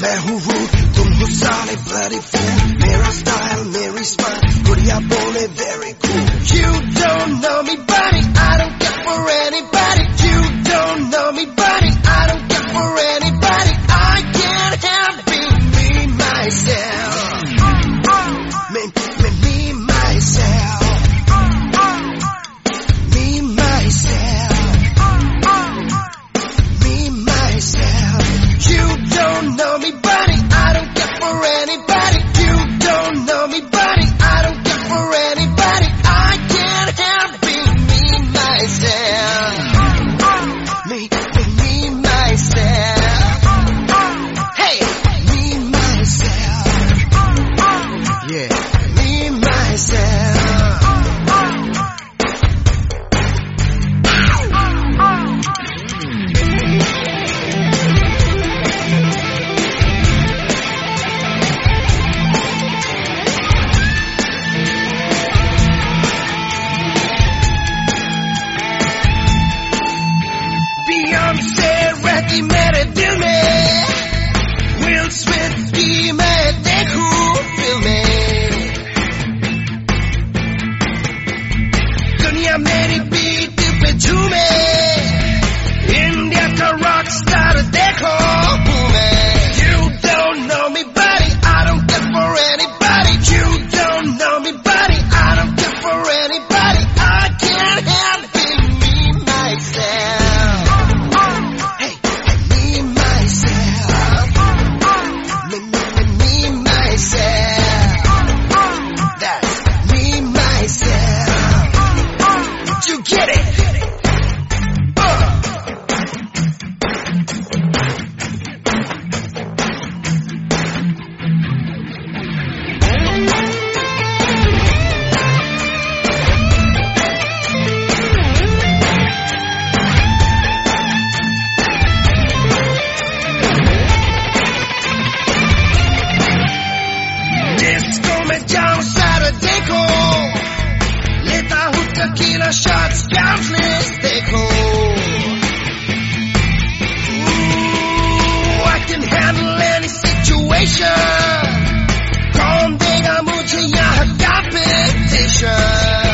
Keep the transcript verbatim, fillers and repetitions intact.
मैं हूँ rude, तुम हो साले bloody fool. मेरा style, मेरी smile, गुड़िया बोले very cool. You don't know me, buddy, I don't care for anybody. You don't know me, buddy, I don't care for anybody. I can't help being me myself. Me, me, me myself. Me myself. Me myself. You don't know me, buddy, I don't care for anybody. You don't know me, buddy, I don't care for anybody. I can't help being me myself. Me, me, me myself. Hey, me myself. Yeah, me myself. Beyoncé रहती मेरे दिल में, Will Smith की मैं देखूं फिल्में. दुनिया मेरी बीट पे झूमे, इंडिया का रॉक स्टार देखो हूँ मैं. You don't know me, buddy, I don't care for anybody. You don't know me, buddy, I don't care for anybody. I can't help being me myself. Hey, me myself. Me, me, me, me myself. That's me myself. You get it? Uh. Disco में जाऊं Saturday को, लेता हूँ tequila shots, countless देखो. Ooh, I can handle any situation. कौन देगा मुझे यहाँ competition?